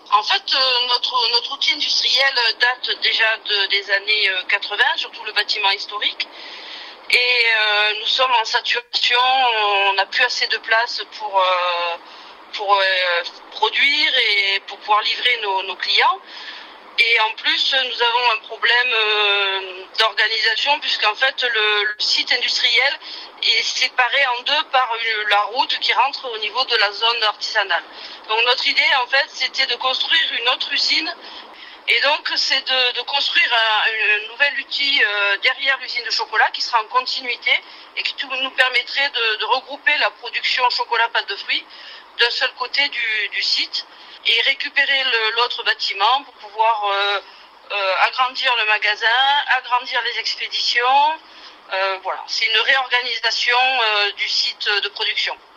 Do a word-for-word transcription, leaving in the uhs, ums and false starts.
En fait, euh, notre, notre outil industriel date déjà de, des années quatre-vingts, surtout le bâtiment historique. Et euh, nous sommes en saturation, on n'a plus assez de place pour, euh, pour euh, produire et pour pouvoir livrer nos, nos clients. Et en plus, nous avons un problème euh, d'organisation puisqu'en fait, le, le site industriel est séparé en deux par une, la route qui rentre au niveau de la zone artisanale. Donc notre idée, en fait, c'était de construire une autre usine. Et donc, c'est de, de construire un, un nouvel outil euh, derrière l'usine de chocolat qui sera en continuité et qui nous permettrait de, de regrouper la production chocolat-pâte de fruits d'un seul côté du, du site et récupérer le, l'autre bâtiment pour pouvoir euh, euh, agrandir le magasin, agrandir les expéditions. Euh, voilà, c'est une réorganisation euh, du site de production.